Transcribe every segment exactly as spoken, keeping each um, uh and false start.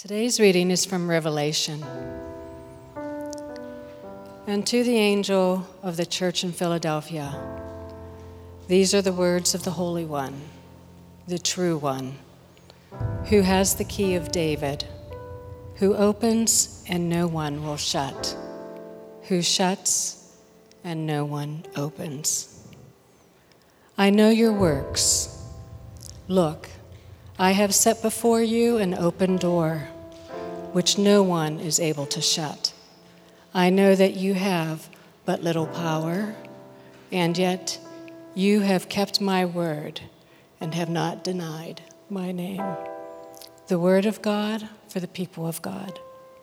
Today's reading is from Revelation. And to the angel of the church in Philadelphia, these are the words of the Holy One, the true One, who has the key of David, who opens and no one will shut, who shuts and no one opens. I know your works. Look, I have set before you an open door, which no one is able to shut. I know that you have but little power, and yet you have kept my word and have not denied my name. The word of God for the people of God.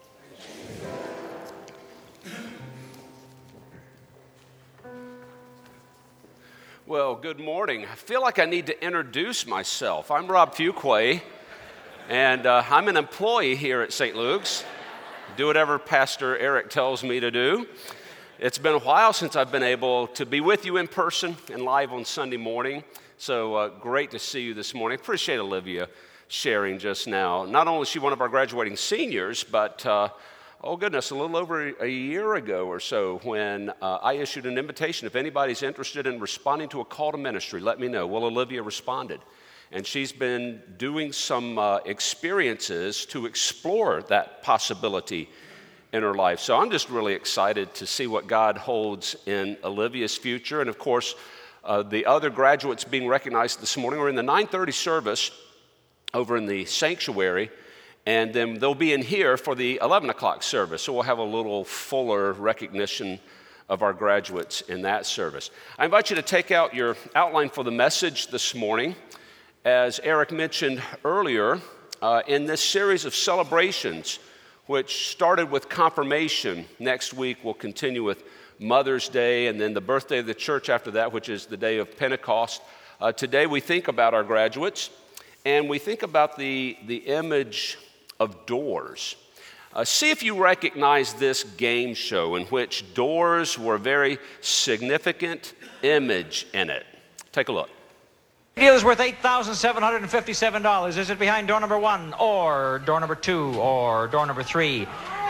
Well, good morning. I feel like I need to introduce myself. I'm Rob Fuquay, and uh, I'm an employee here at Saint Luke's. Do whatever Pastor Eric tells me to do. It's been a while since I've been able to be with you in person and live on Sunday morning, so uh, great to see you this morning. Appreciate Olivia sharing just now. Not only is she one of our graduating seniors, but uh, oh goodness, a little over a year ago or so when uh, I issued an invitation. If anybody's interested in responding to a call to ministry, let me know. Well, Olivia responded. And she's been doing some uh, experiences to explore that possibility in her life. So I'm just really excited to see what God holds in Olivia's future. And of course, uh, the other graduates being recognized this morning are in the nine thirty service over in the sanctuary. And then they'll be in here for the eleven o'clock service. So we'll have a little fuller recognition of our graduates in that service. I invite you to take out your outline for the message this morning. As Eric mentioned earlier, uh, in this series of celebrations, which started with confirmation, next week we'll continue with Mother's Day and then the birthday of the church after that, which is the day of Pentecost. Uh, today we think about our graduates, and we think about the, the image of doors. Uh, see if you recognize this game show in which doors were a very significant image in it. Take a look. The deal is worth eight thousand seven hundred fifty-seven dollars. Is it behind door number one, or door number two, or door number three?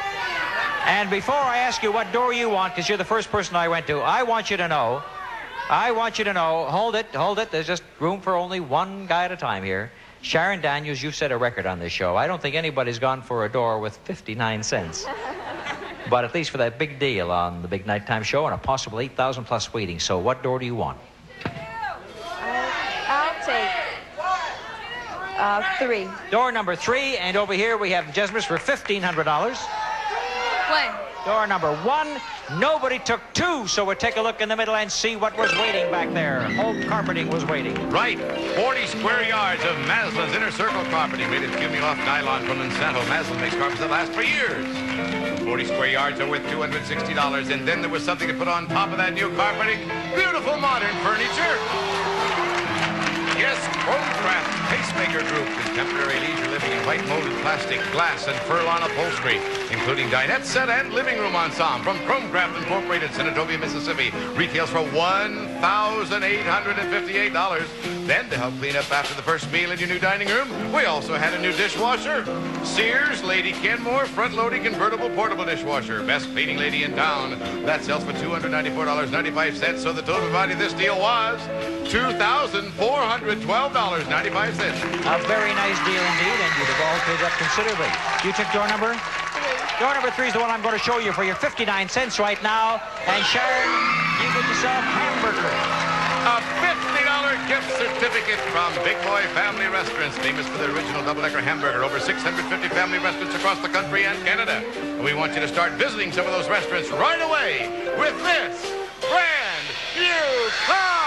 And before I ask you what door you want, because you're the first person I went to, I want you to know, I want you to know, hold it, hold it, there's just room for only one guy at a time here. Sharon Daniels, you've set a record on this show. I don't think anybody's gone for a door with fifty-nine cents. But at least for that big deal on the big nighttime show and a possible eight thousand plus waiting. So what door do you want? I'll take uh, three. Door number three, and over here we have Jesmer's for fifteen hundred dollars. One. Door number one, nobody took two, so we'll take a look in the middle and see what was waiting back there. Home carpeting was waiting. Right, forty square yards of Maslin's Inner Circle carpeting made of Cumulus nylon from Monsanto. Maslin makes carpets that last for years. forty square yards are worth two hundred sixty dollars, and then there was something to put on top of that new carpeting. Beautiful modern furniture. Yes, Chromecraft Pacemaker Group, contemporary leisure living in white molded plastic, glass, and furlon upholstery, including dinette set and living room ensemble from Chromecraft Incorporated, Senatobia, Mississippi. Retails for one thousand eight hundred fifty-eight dollars. Then, to help clean up after the first meal in your new dining room, we also had a new dishwasher. Sears Lady Kenmore front-loading convertible portable dishwasher. Best cleaning lady in town. That sells for two hundred ninety-four dollars and ninety-five cents, so the total value of this deal was two thousand four hundred twelve dollars and ninety-five cents. A very nice deal indeed, and you've all paid up considerably. You took door number? Three. Door number three is the one I'm going to show you for your fifty-nine cents right now. And Sharon, you get yourself hamburger. A fifty dollars gift certificate from Big Boy Family Restaurants, famous for their original double-decker hamburger. Over six hundred fifty family restaurants across the country and Canada. And we want you to start visiting some of those restaurants right away with this brand new car.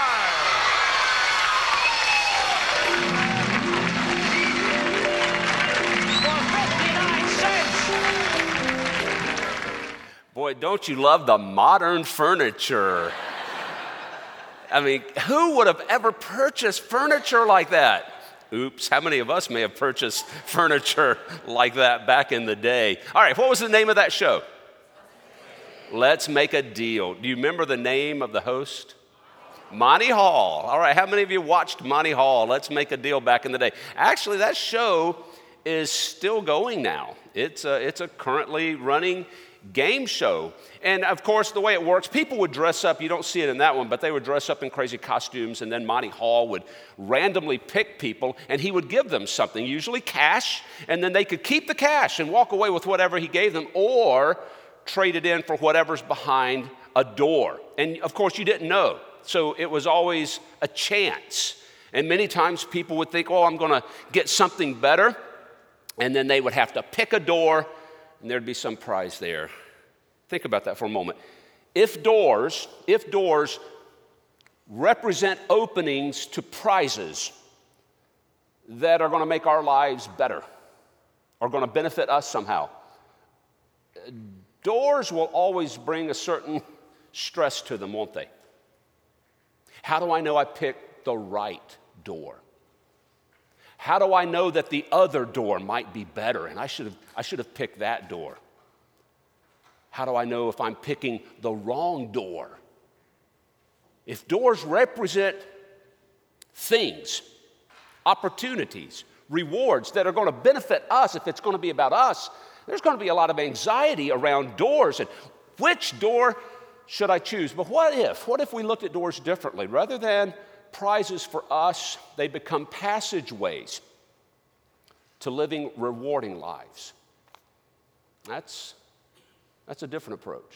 Boy, don't you love the modern furniture? I mean, who would have ever purchased furniture like that? Oops, how many of us may have purchased furniture like that back in the day? All right, what was the name of that show? Let's Make a Deal. Do you remember the name of the host? Monty Hall. All right, how many of you watched Monty Hall? Let's Make a Deal back in the day. Actually, that show is still going now. It's a, it's a currently running game show. And of course, the way it works, people would dress up. You don't see it in that one, but they would dress up in crazy costumes, and then Monty Hall would randomly pick people, and he would give them something, usually cash, and then they could keep the cash and walk away with whatever he gave them, or trade it in for whatever's behind a door. And of course, you didn't know. So it was always a chance. And many times people would think, oh, I'm going to get something better. And then they would have to pick a door, and there'd be some prize there. Think about that for a moment. If doors, if doors represent openings to prizes that are going to make our lives better, are going to benefit us somehow, doors will always bring a certain stress to them, won't they? How do I know I picked the right door? How do I know that the other door might be better and I should have I should have picked that door? How do I know if I'm picking the wrong door? If doors represent things, opportunities, rewards that are going to benefit us, if it's going to be about us, there's going to be a lot of anxiety around doors and which door should I choose? But what if? What if we looked at doors differently? Rather than prizes for us, they become passageways to living rewarding lives. That's, that's a different approach.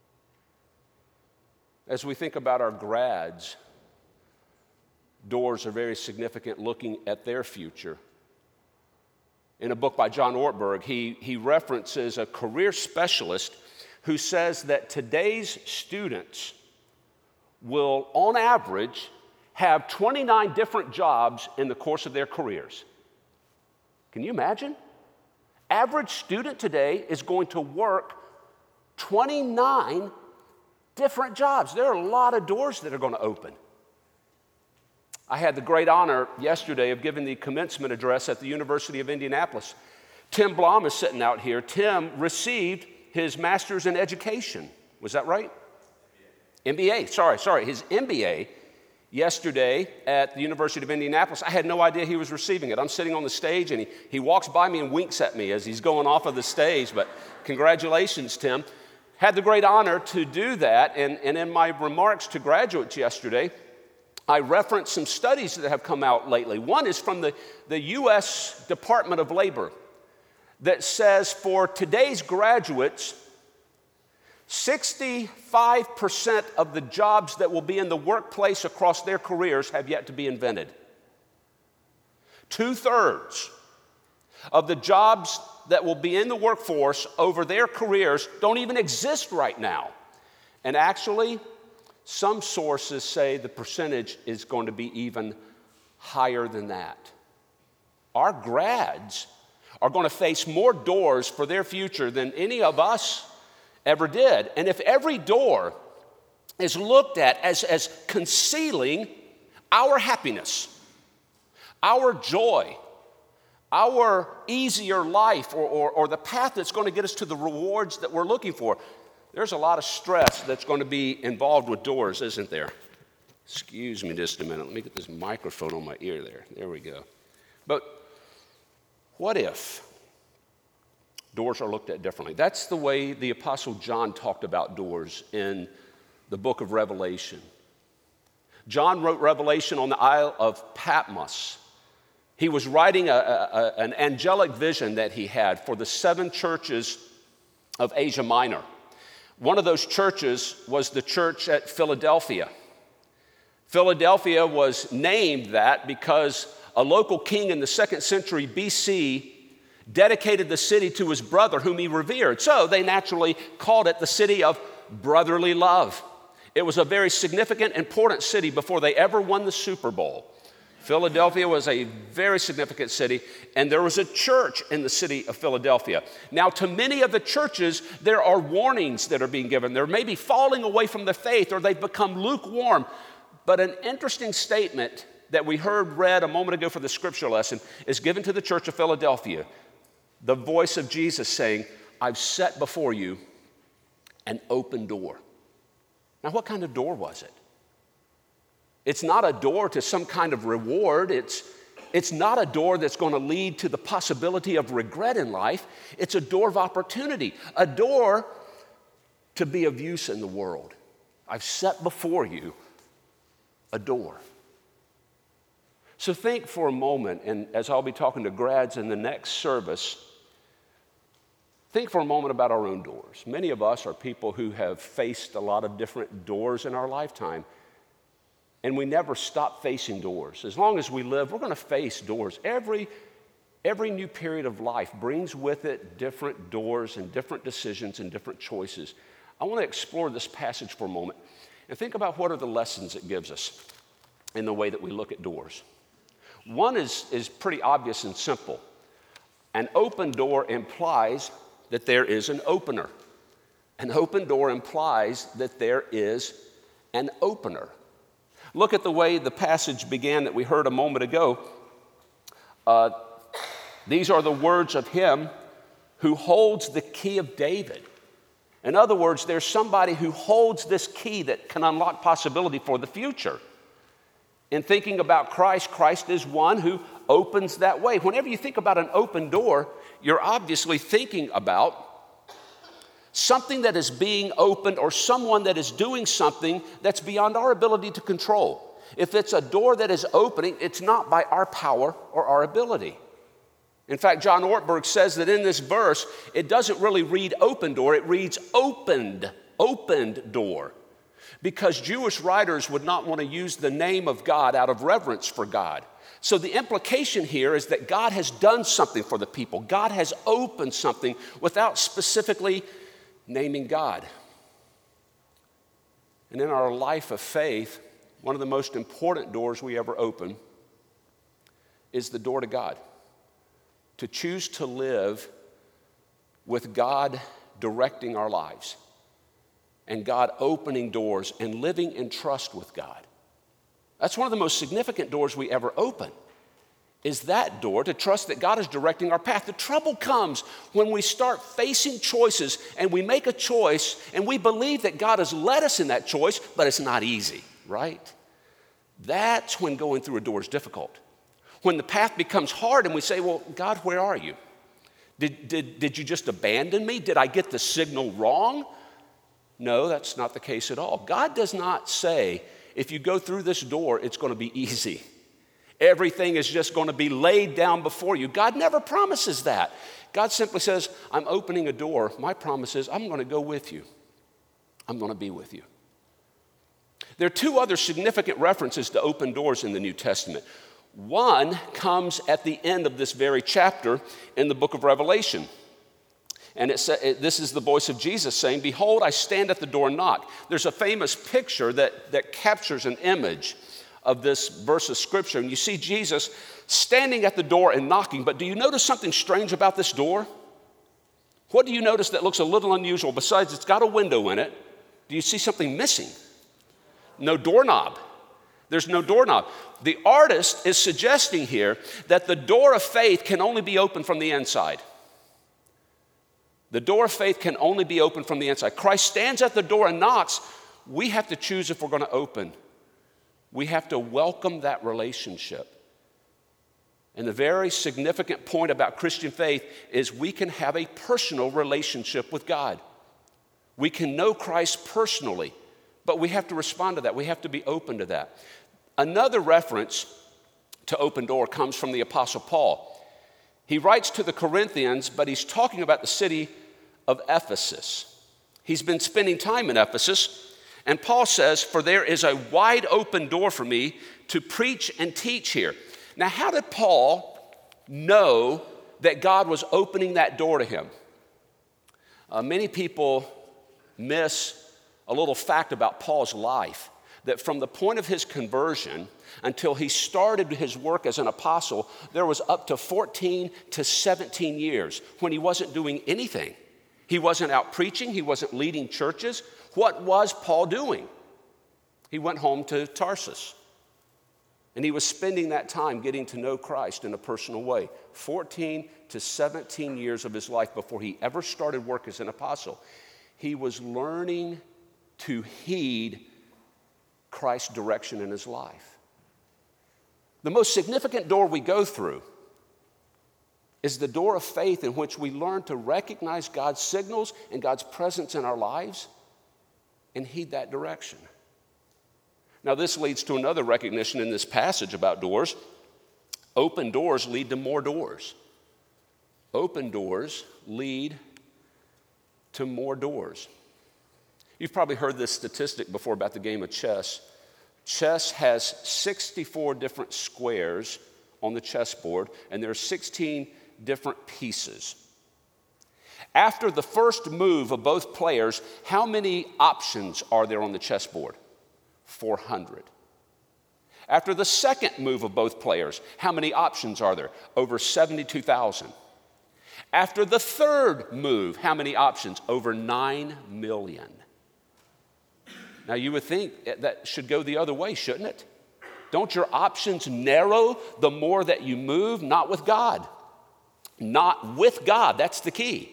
As we think about our grads, doors are very significant looking at their future. In a book by John Ortberg, he, he references a career specialist who says that today's students will, on average, have twenty-nine different jobs in the course of their careers. Can you imagine? Average student today is going to work twenty-nine different jobs. There are a lot of doors that are going to open. I had the great honor yesterday of giving the commencement address at the University of Indianapolis. Tim Blom is sitting out here. Tim received his master's in education. Was that right? M B A. M B A, sorry, sorry, his M B A yesterday at the University of Indianapolis. I had no idea he was receiving it. I'm sitting on the stage, and he, he walks by me and winks at me as he's going off of the stage, but congratulations, Tim. Had the great honor to do that, and, and in my remarks to graduates yesterday, I referenced some studies that have come out lately. One is from the, the U S Department of Labor that says for today's graduates, sixty-five percent of the jobs that will be in the workplace across their careers have yet to be invented. Two-thirds of the jobs that will be in the workforce over their careers don't even exist right now. And actually, some sources say the percentage is going to be even higher than that. Our grads are going to face more doors for their future than any of us ever did. And if every door is looked at as, as concealing our happiness, our joy, our easier life, or, or, or the path that's going to get us to the rewards that we're looking for, there's a lot of stress that's going to be involved with doors, isn't there? Excuse me just a minute. Let me get this microphone on my ear there. There we go. But what if doors are looked at differently? That's the way the Apostle John talked about doors in the book of Revelation. John wrote Revelation on the Isle of Patmos. He was writing a, a, an angelic vision that he had for the seven churches of Asia Minor. One of those churches was the church at Philadelphia. Philadelphia was named that because a local king in the second century B C dedicated the city to his brother whom he revered. So they naturally called it the city of brotherly love. It was a very significant, important city before they ever won the Super Bowl. Philadelphia was a very significant city, and there was a church in the city of Philadelphia. Now, to many of the churches, there are warnings that are being given. They're maybe falling away from the faith, or they've become lukewarm. But an interesting statement that we heard read a moment ago for the scripture lesson is given to the church of Philadelphia. The voice of Jesus saying, I've set before you an open door. Now, what kind of door was it? It's not a door to some kind of reward. It's, It's not a door that's going to lead to the possibility of regret in life. It's a door of opportunity, a door to be of use in the world. I've set before you a door. So think for a moment, and as I'll be talking to grads in the next service, think for a moment about our own doors. Many of us are people who have faced a lot of different doors in our lifetime, and we never stop facing doors. As long as we live, we're going to face doors. Every, every new period of life brings with it different doors and different decisions and different choices. I want to explore this passage for a moment and think about what are the lessons it gives us in the way that we look at doors. One is, is pretty obvious and simple. An open door implies that there is an opener. An open door implies that there is an opener. Look at the way the passage began that we heard a moment ago. Uh, these are the words of him who holds the key of David. In other words, there's somebody who holds this key that can unlock possibility for the future. In thinking about Christ, Christ is one who opens that way. Whenever you think about an open door, you're obviously thinking about something that is being opened or someone that is doing something that's beyond our ability to control. If it's a door that is opening, it's not by our power or our ability. In fact, John Ortberg says that in this verse, it doesn't really read open door, it reads opened, opened door. Because Jewish writers would not want to use the name of God out of reverence for God. So the implication here is that God has done something for the people. God has opened something without specifically naming God. And in our life of faith, one of the most important doors we ever open is the door to God. To choose to live with God directing our lives. And God opening doors and living in trust with God. That's one of the most significant doors we ever open, is that door to trust that God is directing our path. The trouble comes when we start facing choices and we make a choice and we believe that God has led us in that choice, but it's not easy, right? That's when going through a door is difficult. When the path becomes hard and we say, well, God, where are you? Did, did, did you just abandon me? Did I get the signal wrong? No, that's not the case at all. God does not say, if you go through this door, it's going to be easy. Everything is just going to be laid down before you. God never promises that. God simply says, I'm opening a door. My promise is I'm going to go with you. I'm going to be with you. There are two other significant references to open doors in the New Testament. One comes at the end of this very chapter in the book of Revelation. And it sa- it, this is the voice of Jesus saying, behold, I stand at the door and knock. There's a famous picture that, that captures an image of this verse of Scripture. And you see Jesus standing at the door and knocking. But do you notice something strange about this door? What do you notice that looks a little unusual? Besides, it's got a window in it. Do you see something missing? No doorknob. There's no doorknob. The artist is suggesting here that the door of faith can only be opened from the inside. The door of faith can only be opened from the inside. Christ stands at the door and knocks. We have to choose if we're going to open. We have to welcome that relationship. And the very significant point about Christian faith is we can have a personal relationship with God. We can know Christ personally, but we have to respond to that. We have to be open to that. Another reference to open door comes from the Apostle Paul. He writes to the Corinthians, but he's talking about the city of Ephesus. He's been spending time in Ephesus, and Paul says, for there is a wide open door for me to preach and teach here. Now, how did Paul know that God was opening that door to him? Uh, many people miss a little fact about Paul's life, that from the point of his conversion until he started his work as an apostle, there was up to fourteen to seventeen years when he wasn't doing anything. He wasn't out preaching. He wasn't leading churches. What was Paul doing? He went home to Tarsus. And he was spending that time getting to know Christ in a personal way. fourteen to seventeen years of his life before he ever started work as an apostle. He was learning to heed Christ's direction in his life. The most significant door we go through is the door of faith in which we learn to recognize God's signals and God's presence in our lives and heed that direction. Now, this leads to another recognition in this passage about doors. Open doors lead to more doors. Open doors lead to more doors. You've probably heard this statistic before about the game of chess. Chess has sixty-four different squares on the chessboard, and there are sixteen different pieces. After the first move of both players, how many options are there on the chessboard? four hundred. After the second move of both players, how many options are there? Over seventy-two thousand. After the third move, how many options? Over nine million. Now, you would think that should go the other way, shouldn't it? Don't your options narrow the more that you move? Not with God. Not with God. That's the key.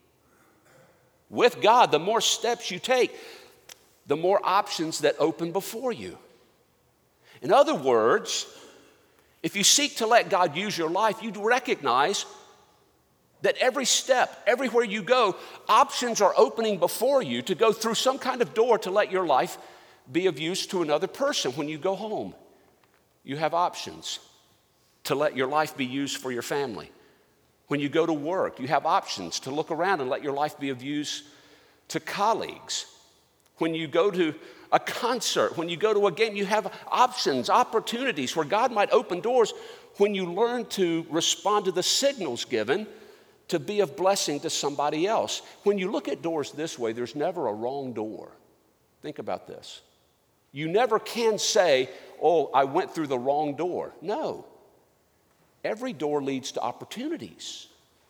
With God, the more steps you take, the more options that open before you. In other words, if you seek to let God use your life, you'd recognize that every step, everywhere you go, options are opening before you to go through some kind of door to let your life be of use to another person. When you go home, you have options to let your life be used for your family. When you go to work, you have options to look around and let your life be of use to colleagues. When you go to a concert, when you go to a game, you have options, opportunities where God might open doors when you learn to respond to the signals given to be of blessing to somebody else. When you look at doors this way, there's never a wrong door. Think about this. You never can say, oh, I went through the wrong door. No. Every door leads to opportunities.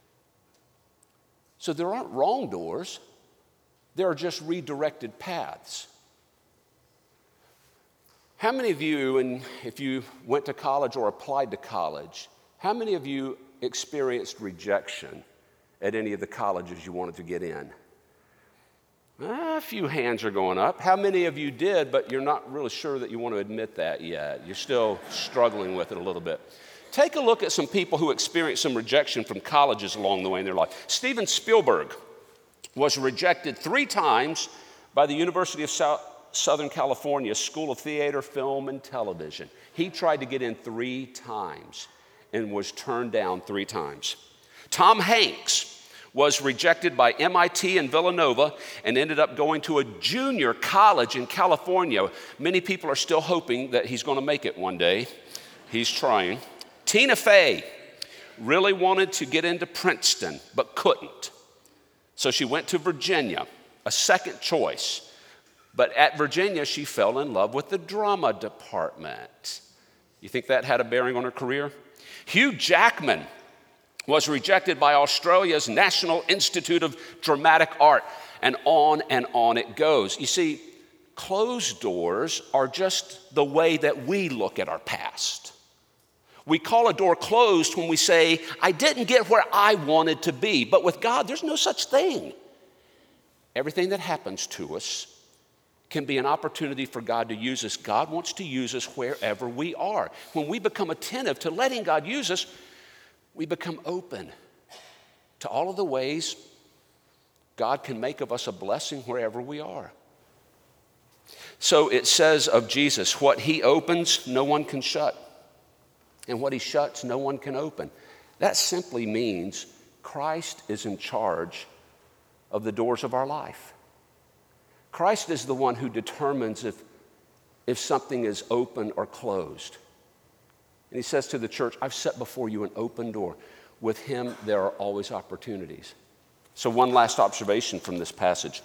So there aren't wrong doors. There are just redirected paths. How many of you, and if you went to college or applied to college, how many of you experienced rejection at any of the colleges you wanted to get in? A few hands are going up. How many of you did, but you're not really sure that you want to admit that yet? You're still struggling with it a little bit. Take a look at some people who experienced some rejection from colleges along the way in their life. Steven Spielberg was rejected three times by the University of South, Southern California School of Theater, Film, and Television. He tried to get in three times and was turned down three times. Tom Hanks was rejected by M I T and Villanova and ended up going to a junior college in California. Many people are still hoping that he's going to make it one day. He's trying. Tina Fey really wanted to get into Princeton, but couldn't. So she went to Virginia, a second choice. But at Virginia, she fell in love with the drama department. You think that had a bearing on her career? Hugh Jackman was rejected by Australia's National Institute of Dramatic Art, and on and on it goes. You see, closed doors are just the way that we look at our past. We call a door closed when we say, I didn't get where I wanted to be. But with God, there's no such thing. Everything that happens to us can be an opportunity for God to use us. God wants to use us wherever we are. When we become attentive to letting God use us, we become open to all of the ways God can make of us a blessing wherever we are. So it says of Jesus, what he opens, no one can shut. And what he shuts, no one can open. That simply means Christ is in charge of the doors of our life. Christ is the one who determines if, if something is open or closed. And he says to the church, I've set before you an open door. With him, there are always opportunities. So one last observation from this passage.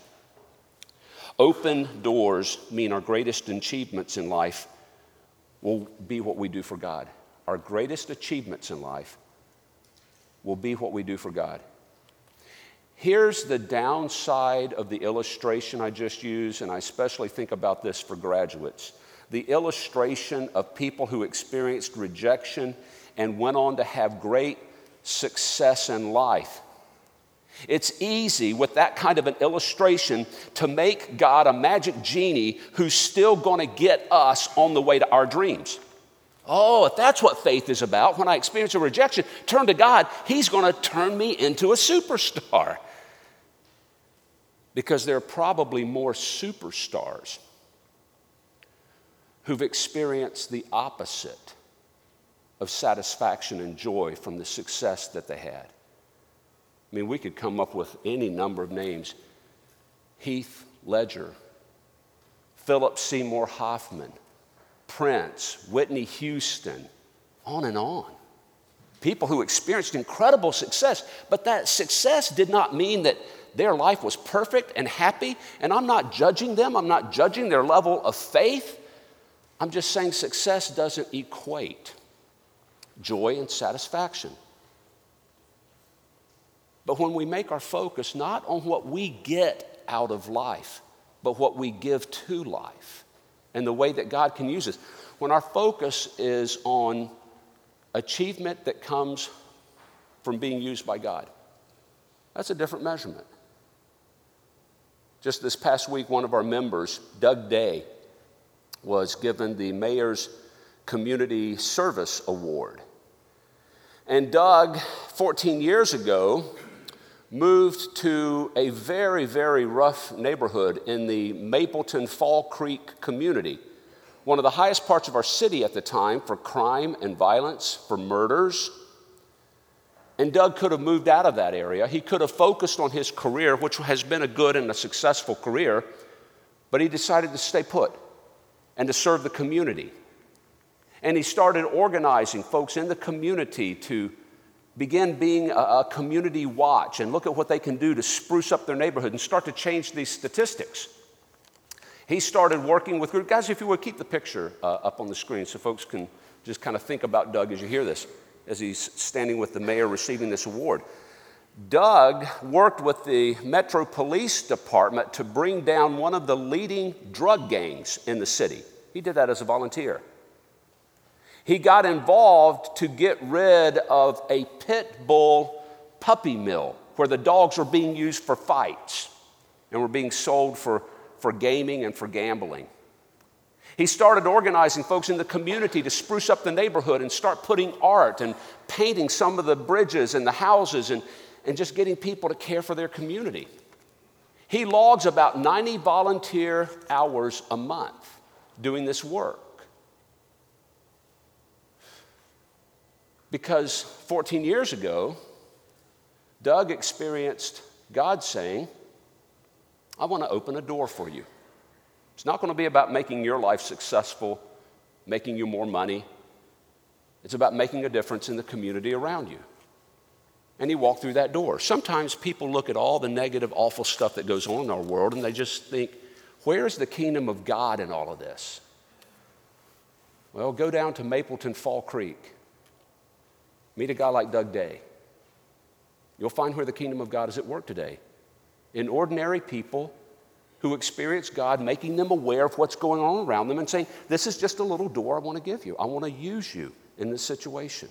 Open doors mean our greatest achievements in life will be what we do for God. Our greatest achievements in life will be what we do for God. Here's the downside of the illustration I just used, and I especially think about this for graduates. The illustration of people who experienced rejection and went on to have great success in life. It's easy with that kind of an illustration to make God a magic genie who's still going to get us on the way to our dreams. Oh, if that's what faith is about, when I experience a rejection, turn to God, he's going to turn me into a superstar. Because there are probably more superstars who've experienced the opposite of satisfaction and joy from the success that they had. I mean, we could come up with any number of names. Heath Ledger, Philip Seymour Hoffman, Prince, Whitney Houston, on and on. People who experienced incredible success, but that success did not mean that their life was perfect and happy. And I'm not judging them. I'm not judging their level of faith. I'm just saying success doesn't equate joy and satisfaction. But when we make our focus not on what we get out of life, but what we give to life and the way that God can use us, when our focus is on achievement that comes from being used by God, that's a different measurement. Just this past week, one of our members, Doug Day, was given the Mayor's Community Service Award. And Doug, fourteen years ago, moved to a very, very rough neighborhood in the Mapleton Fall Creek community, one of the highest parts of our city at the time for crime and violence, for murders. And Doug could have moved out of that area. He could have focused on his career, which has been a good and a successful career, but he decided to stay put and to serve the community. And he started organizing folks in the community to begin being a, a community watch and look at what they can do to spruce up their neighborhood and start to change these statistics. He started working with groups. Guys, if you would, keep the picture uh, up on the screen so folks can just kind of think about Doug as you hear this, as he's standing with the mayor receiving this award. Doug worked with the Metro Police Department to bring down one of the leading drug gangs in the city. He did that as a volunteer. He got involved to get rid of a pit bull puppy mill where the dogs were being used for fights and were being sold for, for gaming and for gambling. He started organizing folks in the community to spruce up the neighborhood and start putting art and painting some of the bridges and the houses and, and just getting people to care for their community. He logs about ninety volunteer hours a month doing this work. Because fourteen years ago, Doug experienced God saying, I want to open a door for you. It's not going to be about making your life successful, making you more money. It's about making a difference in the community around you. And he walked through that door. Sometimes people look at all the negative, awful stuff that goes on in our world and they just think, where's the kingdom of God in all of this? Well, go down to Mapleton Fall Creek. Meet a guy like Doug Day. You'll find where the kingdom of God is at work today. In ordinary people who experience God making them aware of what's going on around them and saying, this is just a little door I want to give you. I want to use you in this situation.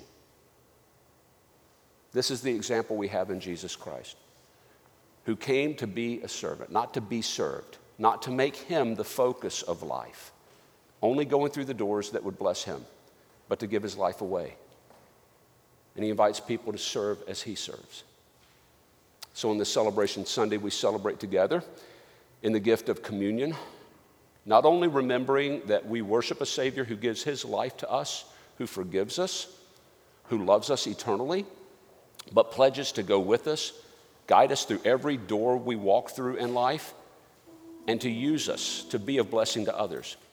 This is the example we have in Jesus Christ, who came to be a servant, not to be served, not to make him the focus of life, only going through the doors that would bless him, but to give his life away. And he invites people to serve as he serves. So on this celebration Sunday, we celebrate together in the gift of communion, not only remembering that we worship a Savior who gives his life to us, who forgives us, who loves us eternally, but pledges to go with us, guide us through every door we walk through in life, and to use us to be of blessing to others.